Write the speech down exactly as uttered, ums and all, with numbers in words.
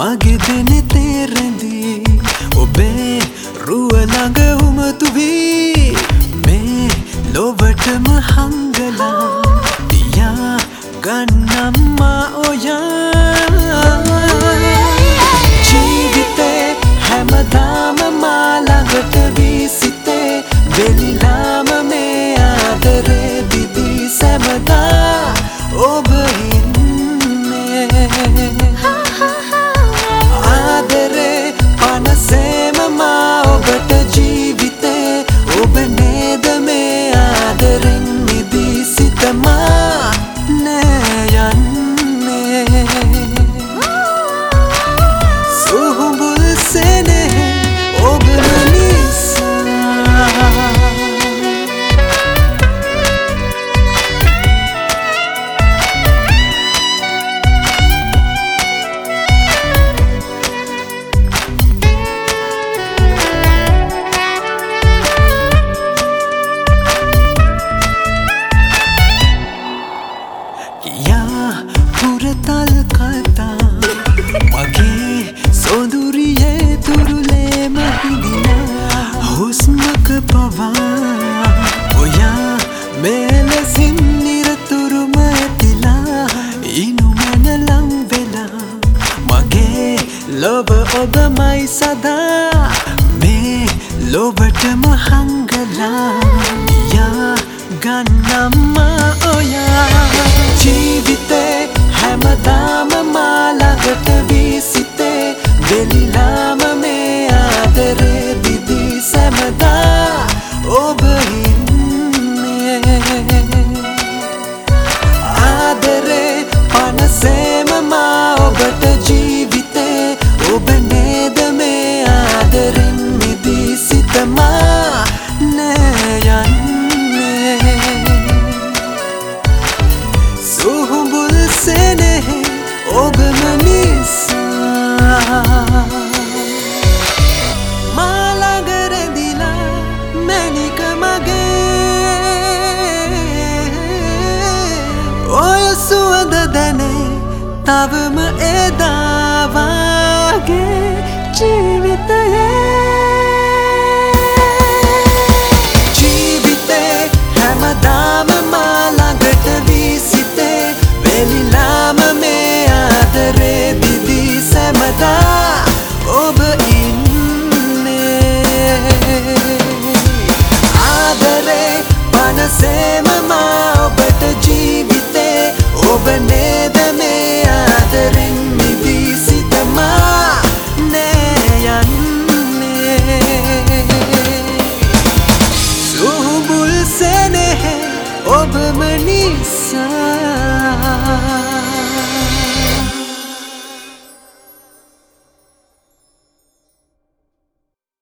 මගේ දෙනෙ තේරෙඳී ඔබේ රුව ළඟ උමතු වී මේ ලොවටම හංගලා තියා ගන්නම්මා ඔයා ජීවිතේ හැමදාම මා ළඟට වී සිතේ වෙලිලාම මේ ආදරේ දිදී සැමදා ඔබ පුරතල් කතා මගේ සොඳුරියේ තුරුලේම හිඳිනා හුස්මක පවා ඔයා මෙලෙසින් නිරතුරුම ඇතිලා ඉනුමන ලං වෙලා මගේ ලොව ඔබමයි සදා මේ ලොවටම හංගලා යා ගන්නම්මා ඔයා ජීවිතේ හැමදාම මා ළඟට වී සිතේ වෙලිලාම මේ ආදරේ දිදී සැමදා ඔබ ඉන්නේ ආදරේ පනසේම මා ඔබට ජීවිතේ ඔබ නේද මේ ආදරෙන් මිදී සිතමා නෑ යන්නේ සුහුඹුල් සෙනෙහෙ ඔබම නිසා මා ළඟ රැඳිලා මැණික මගේ ඔය සුවඳ දැනේ තවම එදා වගේ ජීවිතයේ ජීවිතේ හැමදාම මා ළඟට වී සිතේ වෙලිලාම මේ ආදරේ දිදී සැමදා ඔබ ඉන්නේ ආදරේ පනසේම මා ඔබට ජීවිතේ ඔබ නේ